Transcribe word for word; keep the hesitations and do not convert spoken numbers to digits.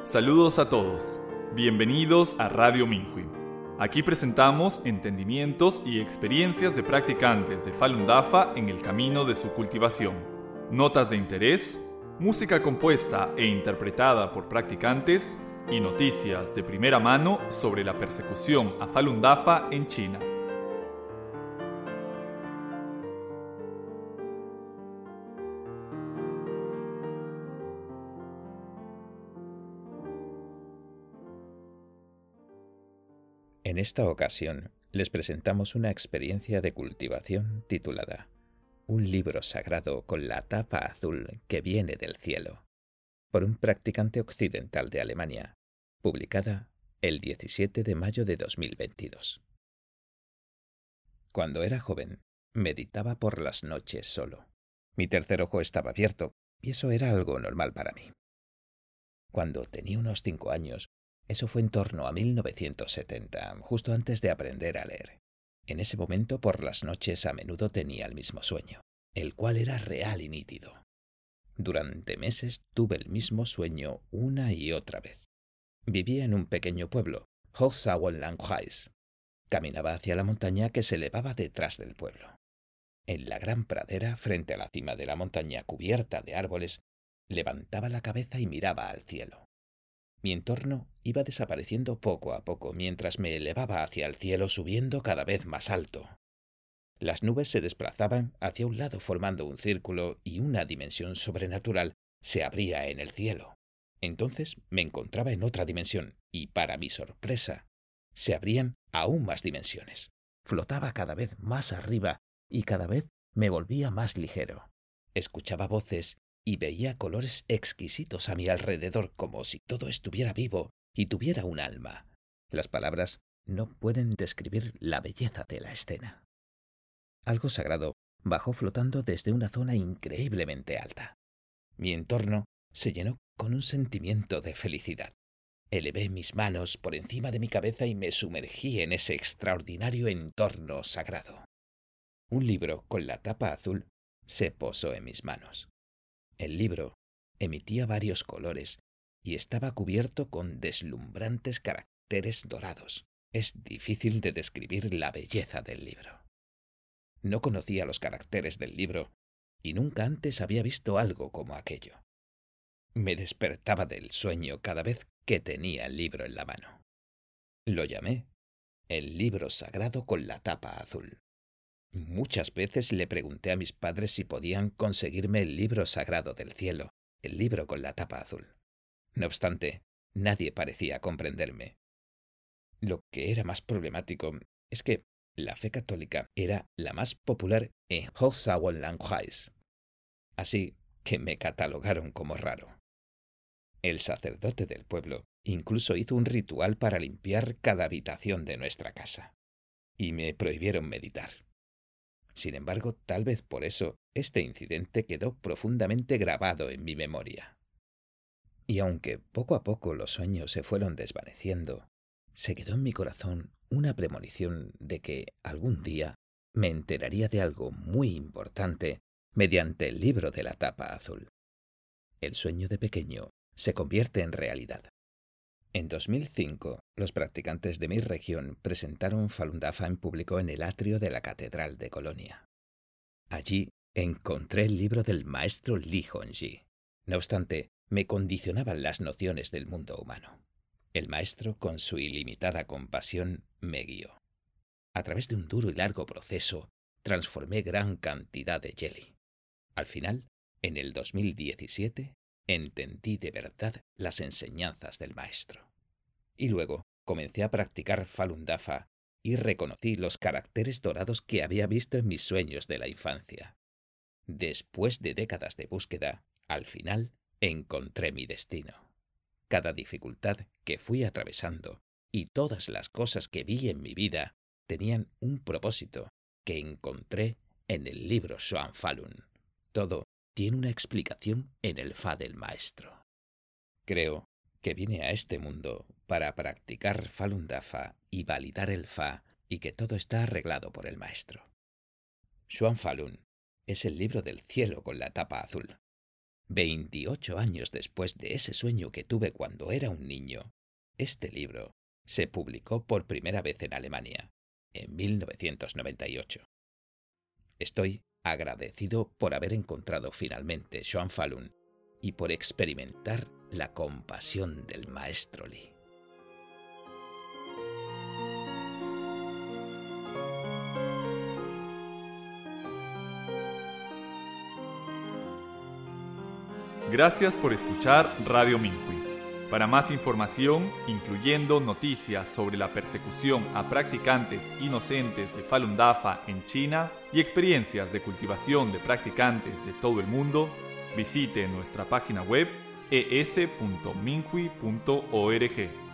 Saludos a todos. Bienvenidos a Radio Minhui. Aquí presentamos entendimientos y experiencias de practicantes de Falun Dafa en el camino de su cultivación. Notas de interés, música compuesta e interpretada por practicantes y noticias de primera mano sobre la persecución a Falun Dafa en China. En esta ocasión les presentamos una experiencia de cultivación titulada Un libro sagrado con la tapa azul que viene del cielo, por un practicante occidental de Alemania, publicada el diecisiete de mayo de dos mil veintidós. Cuando era joven, meditaba por las noches solo. Mi tercer ojo estaba abierto, y eso era algo normal para mí. Cuando tenía unos cinco años, eso fue en torno a mil novecientos setenta, justo antes de aprender a leer. En ese momento, por las noches, a menudo tenía el mismo sueño, el cual era real y nítido. Durante meses tuve el mismo sueño una y otra vez. Vivía en un pequeño pueblo, Hochsauerlandkreis. Caminaba hacia la montaña que se elevaba detrás del pueblo. En la gran pradera, frente a la cima de la montaña cubierta de árboles, levantaba la cabeza y miraba al cielo. Mi entorno iba desapareciendo poco a poco mientras me elevaba hacia el cielo, subiendo cada vez más alto. Las nubes se desplazaban hacia un lado formando un círculo y una dimensión sobrenatural se abría en el cielo. Entonces me encontraba en otra dimensión y, para mi sorpresa, se abrían aún más dimensiones. Flotaba cada vez más arriba y cada vez me volvía más ligero. Escuchaba voces y veía colores exquisitos a mi alrededor, como si todo estuviera vivo y tuviera un alma. Las palabras no pueden describir la belleza de la escena. Algo sagrado bajó flotando desde una zona increíblemente alta. Mi entorno se llenó con un sentimiento de felicidad. Elevé mis manos por encima de mi cabeza y me sumergí en ese extraordinario entorno sagrado. Un libro con la tapa azul se posó en mis manos. El libro emitía varios colores y estaba cubierto con deslumbrantes caracteres dorados. Es difícil de describir la belleza del libro. No conocía los caracteres del libro y nunca antes había visto algo como aquello. Me despertaba del sueño cada vez que tenía el libro en la mano. Lo llamé el libro sagrado con la tapa azul. Muchas veces le pregunté a mis padres si podían conseguirme el libro sagrado del cielo, el libro con la tapa azul. No obstante, nadie parecía comprenderme. Lo que era más problemático es que la fe católica era la más popular en Hochsauerlandkreis, así que me catalogaron como raro. El sacerdote del pueblo incluso hizo un ritual para limpiar cada habitación de nuestra casa, y me prohibieron meditar. Sin embargo, tal vez por eso, este incidente quedó profundamente grabado en mi memoria. Y aunque poco a poco los sueños se fueron desvaneciendo, se quedó en mi corazón una premonición de que algún día me enteraría de algo muy importante mediante el libro de la tapa azul. El sueño de pequeño se convierte en realidad. En dos mil cinco, los practicantes de mi región presentaron Falun Dafa en público en el atrio de la Catedral de Colonia. Allí encontré el libro del maestro Li Hongzhi. No obstante, me condicionaban las nociones del mundo humano. El maestro, con su ilimitada compasión, me guió. A través de un duro y largo proceso, transformé gran cantidad de jelly. Al final, en el dos mil diecisiete, entendí de verdad las enseñanzas del maestro. Y luego comencé a practicar Falun Dafa y reconocí los caracteres dorados que había visto en mis sueños de la infancia. Después de décadas de búsqueda, al final encontré mi destino. Cada dificultad que fui atravesando y todas las cosas que vi en mi vida tenían un propósito que encontré en el libro Xuan Falun. Todo tiene una explicación en el Fa del maestro. Creo que vine a este mundo para practicar Falun Dafa y validar el Fa y que todo está arreglado por el maestro. Xuan Falun es el libro del cielo con la tapa azul. veintiocho años después de ese sueño que tuve cuando era un niño, este libro se publicó por primera vez en Alemania, en mil novecientos noventa y ocho. Estoy agradecido por haber encontrado finalmente Joan Falun y por experimentar la compasión del maestro Li. Gracias por escuchar Radio Minhui. Para más información, incluyendo noticias sobre la persecución a practicantes inocentes de Falun Dafa en China y experiencias de cultivación de practicantes de todo el mundo, visite nuestra página web e s punto minhui punto org.